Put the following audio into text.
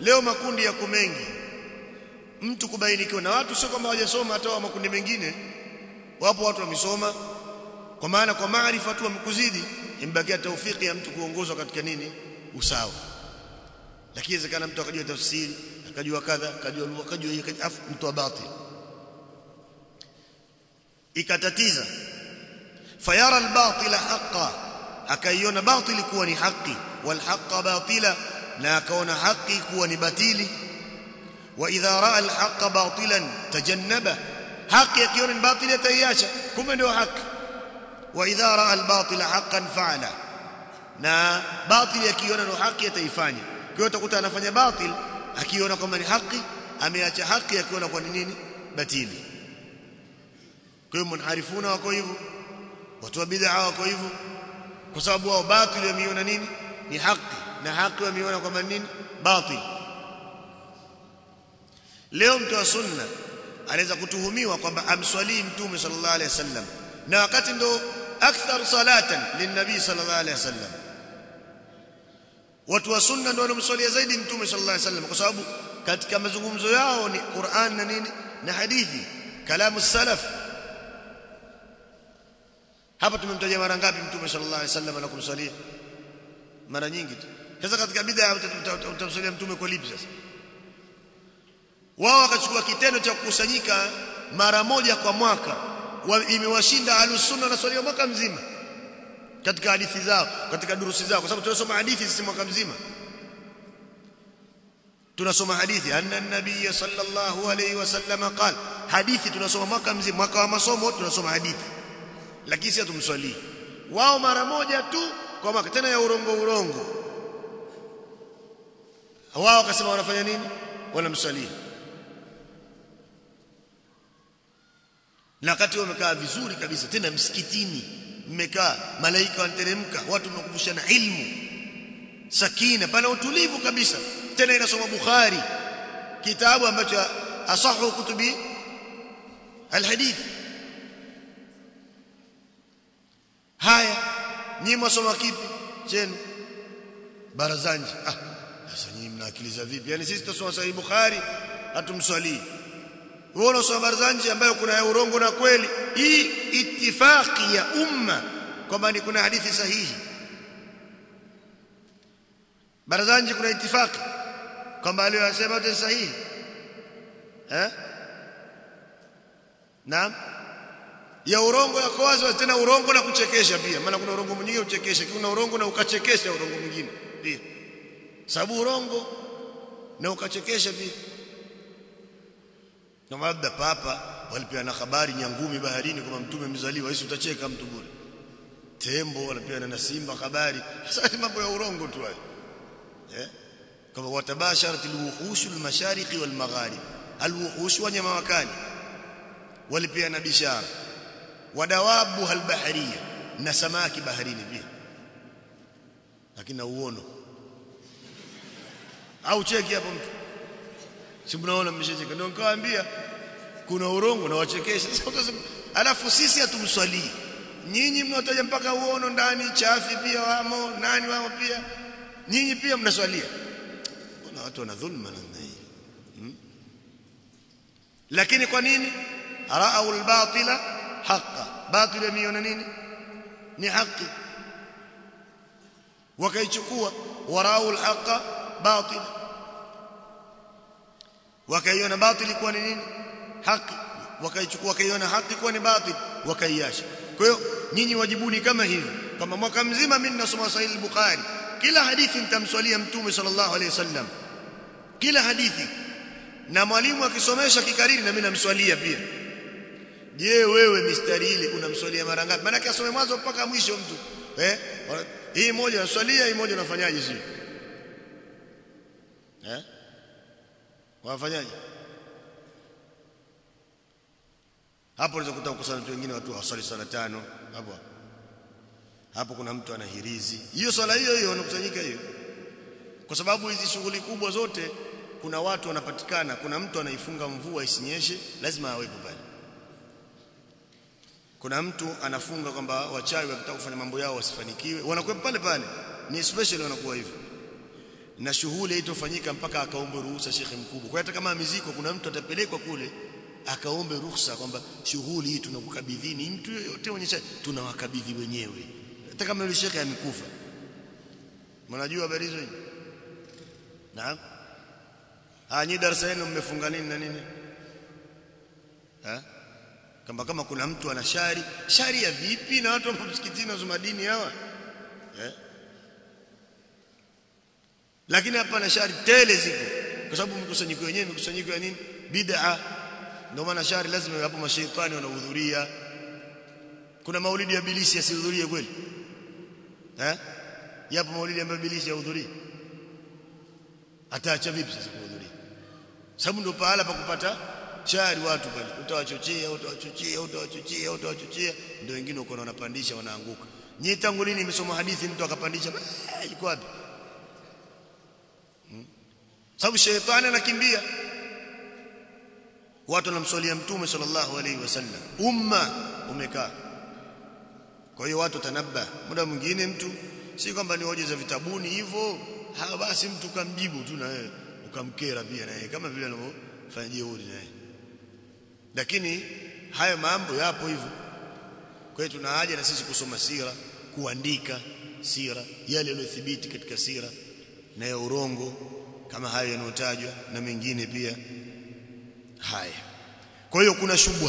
leo makundi yako mengi, mtu kubainikiwa na watu, sio kwamba hawajasoma, hata makundi mengine wapo watu wamesoma, kwa maana kwa maarifa tu wamekuzidi, imbakia taufiki ya mtu kuongozwa katika nini, usawa. Lakini inawezekana mtu akajua tafsiri, akajua kadha, akajua lugha, akajua hii, afu mtu wa batil ikatatiza. Fayara albatila haqqan, akaiona batili kuwa ni haki, wal haqqa batila, na akaona haki kuwa ni batili. Wa idha raa alhaqqa batilan tajannaba, haki akiona ni batili ataiacha, kumbe ndio haki. Wa idha raa albatila haqqan fa'ala, na batili akiona ndio haki ataifanya. Kwa hiyo utakuta anafanya batil akiona kama ni haki, ameacha haki akiona kwa nini batili. Kwa hiyo munharifuna wako hivyo, watu wa bid'a wako hivyo, kwa sababu wao batili wameiona nini ni haki, na haki wameiona kama nini batil. Leo mtu wa sunna anaweza kutuhumiwa kwamba amswalii mtume sallallahu alaihi wasallam, na wakati ndo akthar salatan linnabii sallallahu alaihi wasallam. Watu wa sunna ndio wanamswalia zaidi mtume sallallahu alaihi wasallam, kwa sababu katika mazungumzo yao ni Qur'an na nini na hadithi, kalamu salaf. Hapa tumemtaja mara ngapi mtume sallallahu alaihi wasallam na kumswalia? Mara nyingi tu. Sasa katika bid'a utamswalia mtume kwa lipi sasa? Wao wakachukua kitendo cha kukusanyika mara moja kwa mwaka, imewashinda ahlus sunna na swali mwaka mzima katika hadithi zao, katika durusi zao, kwa sababu tunasoma hadithi sisi mwaka mzima. Tunasoma hadithi anna an-nabiy sallallahu alayhi wasallam qala, hadithi tunasoma mwaka mzima, mwaka wa masomo tunasoma hadithi, lakini sisi tumswali. Wao mara moja tu kwa mwaka, tena ya urongo. Wao wakasema wanafanya nini? Wanamswali. Na wakati wamekaa vizuri kabisa, tena msikitini mmekaa, malaika wanateremka, watu mnakumbushana ilmu, sakina, pana utulivu kabisa. Tena inasoma Bukhari, kitabu ambacho asahu kutubi alhadith. Haya, nyinyi mwasoma kipi chenu? Barazanji. Sasa nyinyi mnaakiliza vipi? Yani sisi tusoma Sahih Bukhari hatumswalii, wao wanasoma Barazanji ambayo kuna ya urongo na kweli. Hii ittifaqi ya umma kwamba ni kuna hadithi sahihi. Barazanji kuna ittifaqi kwamba aliyosema ni sahihi, naam. Ya urongo ya kwazo, tena urongo na kuchekesha pia, maana kuna urongo mwingine uchekesha, kuna urongo na ukachekesha urongo mwingine pia, sababu urongo na ukachekesha pia. Kama labda papa walipeana habari Nyangumi baharini kama mtume mzaliwa, hisi utacheka mtu bure. Tembo walipeana na simba habari, sasa mambo ya urongo tu hayo. Kama watabasharat alwuhush almashariqi walmagharib, alwuhush wanyama wakali walipeana bishara, wadawabu albahariya, na samaki baharini pia, lakini na uono au cheki hapo mtu, si mnaona mmeshacheka? Ndio nikawaambia kuna urongo na wachekesha. Sasa alafu sisi hatumswalii, nyinyi mnataja mpaka uono ndani, chafi pia wamo, nani wamo pia, nyinyi pia mnaswalia. Kuna watu wana dhulma namna hii. Lakini kwa nini? Ra'au al-batila haqqan, batili miona nini ni haki, wakaichukua. Wara'u al-haqqa batila, wakaiona batili kuwa ni nini haki, wakaichukua, wakaiona haki kuwa ni batili, wakaiacha. Kwa hiyo nyinyi wajibuni kama hivi, kama mwaka mzima mimi ninasoma Sahih al-Bukhari, kila hadithi nitamswalia mtume sallallahu alayhi wasallam, kila hadithi, na mwalimu akisomesha kikariri na mimi namswalia pia. Je, wewe mistari ile unamswalia mara ngapi? Maana asome mwanzo mpaka mwisho mtu. Hii moja unaswalia, hii moja unafanyaje sio? Wafanyaje? Hapo unaweza kukuta kusana watu wengine watu wasali sala 5 hapo. Hapo kuna mtu anahirizi. Hiyo swala hiyo wanakusanyika hiyo. Kwa sababu hizi shughuli kubwa zote kuna watu wanapatikana, kuna mtu anaifunga mvua isinyeshe, lazima awepo pale. Kuna mtu anafunga kwamba wachawi wakitaka kufanya mambo yao wasifanikiwe, wanakuwa pale pale. Ni special wanakuwa hivyo. na shughuli itofanyika mpaka akaombe ruhusa shekhe mkubwa. Kwa hata kama miziko kuna mtu atapelekwa kule akaombe ruhusa kwamba shughuli hii tunakukabidhini, mtu yote mwenye tunawakabidhi wenyewe, hata kama yule shekhe amekufa. Mnajua habari hizo? Naam. Nyinyi darasa lenu mmefunga nini na nini? Kama kuna mtu ana shari ya vipi na watu wa msikitini na zumadini hawa? Lakini hapa na shari tele ziko, kwa sababu mkusanyiko wenyewe mkusanyiko ya nini? Bid'a. Ndio maana shari lazima hapo mashaitani wanahudhuria. Kuna maulidi ya ibilisi asihudhurie kweli? Yapo maulidi ya ibilisi yahudhurie? Ataacha vipi sasa kuhudhuria? Sababu ndio pahala pa kupata shari watu pale. Utawachochea ndio wengine uko wanapandisha wanaanguka. Nyinyi tangu lini nimesoma hadithi mtu akapandisha yuko wapi? Sababu shetani anakimbia. Watu wanamswalia mtume sallallahu alaihi wasallam, umma umekaa. Kwa hiyo watu tanabba. Muda mwingine mtu si kwamba ni hoja za vitabuni hivyo, basi mtu kamjibu tu na yeye ukamkera pia na yeye kama vile anavyofanya jeuri na yeye. Lakini haya mambo yapo hivyo. Kwa hiyo tuna haja na sisi kusoma sira, kuandika sira, yale yaliyothibiti katika sira na ya urongo kama hayo yanotajwa na mengine pia haya. Kwa hiyo kuna shubuha